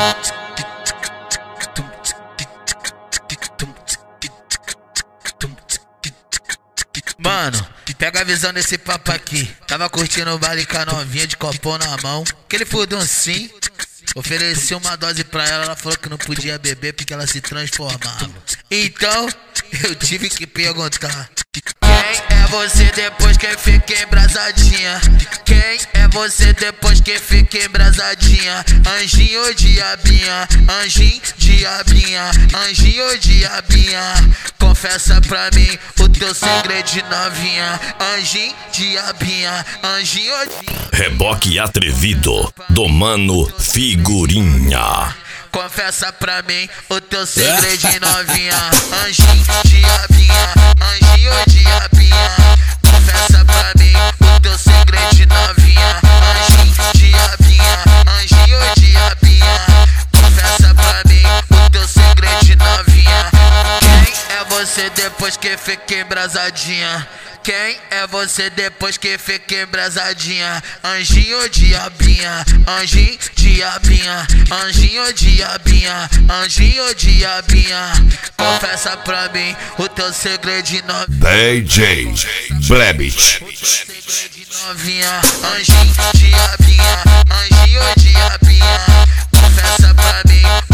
Mano, pega a visão desse papo aqui. Tava curtindo o baile com a novinha de copão na mão. Aquele furduncinho. Ofereci uma dose pra ela, ela falou que não podia beber porque ela se transformava. Então, eu tive que perguntar: quem é você depois que fica embrasadinha? Quem é você depois que fica embrasadinha? Anjinho ou diabinha? Anjinho, diabinha. Anjinho ou diabinha? Confessa pra mim o teu segredo de novinha. Anjinho, diabinha. Anjinho ou diabinha? Reboque atrevido do Mano Figurinha. Confessa pra mim o teu segredo de novinha. Anjinho, diabinha. Anjinho ou diabinha? Confessa pra mim o teu segredo de novinha. Anjinho, diabinha. Anjinho ou diabinha? Confessa pra mim o teu segredo de novinha. Quem é você depois que fica embrasadinha? Quem é você depois que fica embrasadinha? Anjinho ou diabinha? Anjinho, diabinha. Anjinho ou diabinha? Anjinho ou diabinha? Confessa pra mim o teu segredo de novinha. DJ Blebit. Novinha, anjinho, diabinha. Anjinho ou diabinha? Confessa pra mim